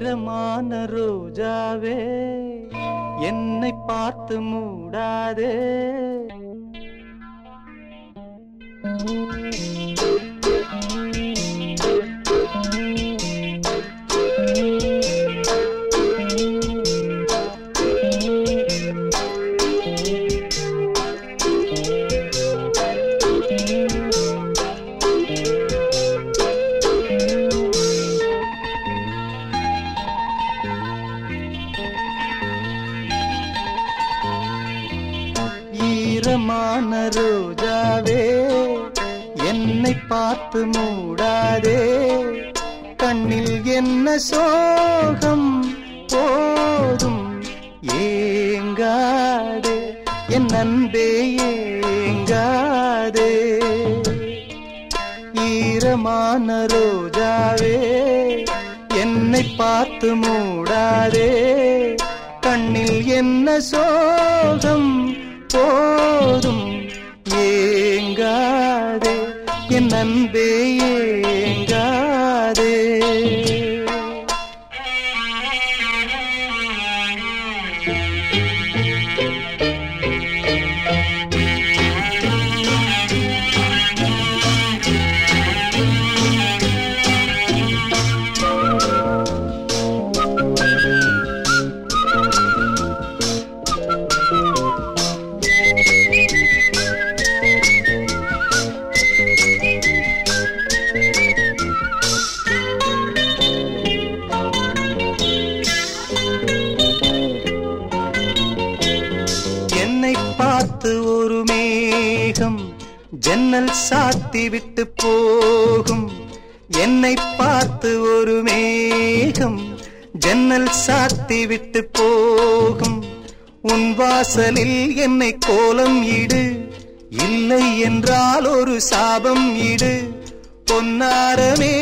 ஈரமான ரோஜாவே என்னை பார்த்து மூடாதே. ஈரமான ரோஜாவே என்னை பார்த்து மூடாதே. கண்ணில் என்ன சோகம் போதும் ஏங்காதே, என் அன்பே ஏங்காதே. ஈரமான ரோஜாவே என்னை பார்த்து மூடாதே. கண்ணில் என்ன சோகம் போதும் ஏங்காதே, என் அன்பே ஏங்காதே. என்னை பார்த்து ஒரு மேகம் ஜன்னல் சாத்தி விட்டு போகும். என்னை பார்த்து ஒரு மேகம் ஜன்னல் சாத்தி விட்டு போகும். உன் வாசலில் என்னை கோலம் இடு, இல்லை என்றால் ஒரு சாபம் இடு. பொன்னாரமே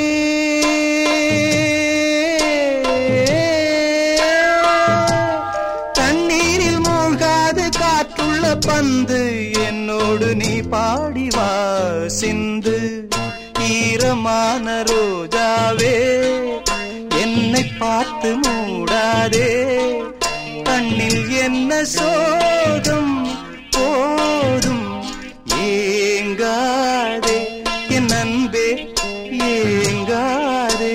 பந்து என்னோடு நீ பாடிவா சிந்து. ஈரமான ரோஜாவே என்னை பார்த்து மூடாதே. கண்ணில் என்ன சோகம் போதும் ஏங்காதே, என் அன்பே ஏங்காதே.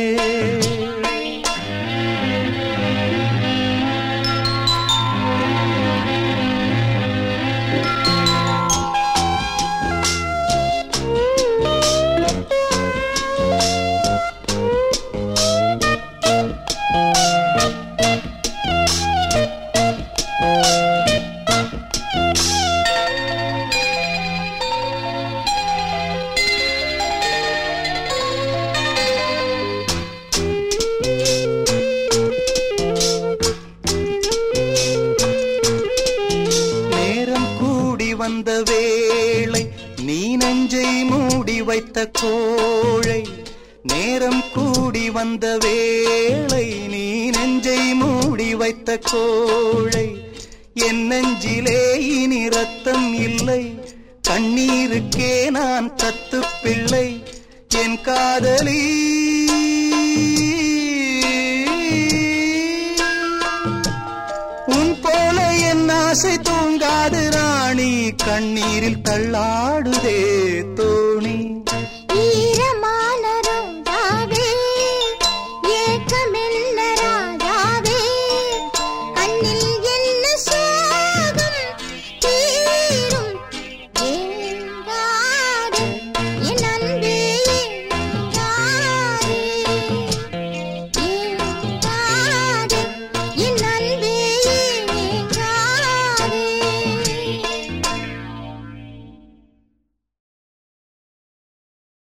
வந்த வேளை நீ நெஞ்சை மூடி வைத்த கோழை. நேரம் கூடி வந்த வேளை நீ நெஞ்சை மூடி வைத்த கோழை. என் நெஞ்சிலே இனி ரத்தம் இல்லை, கண்ணீருக்கே நான் தத்து பிள்ளை. என் காதலி உன் போல என் ஆசை தூங்காது ராணி, கண்ணீரில் தள்ளாடுதே தோணி. ஈரமான ரோஜாவே ஏக்கமே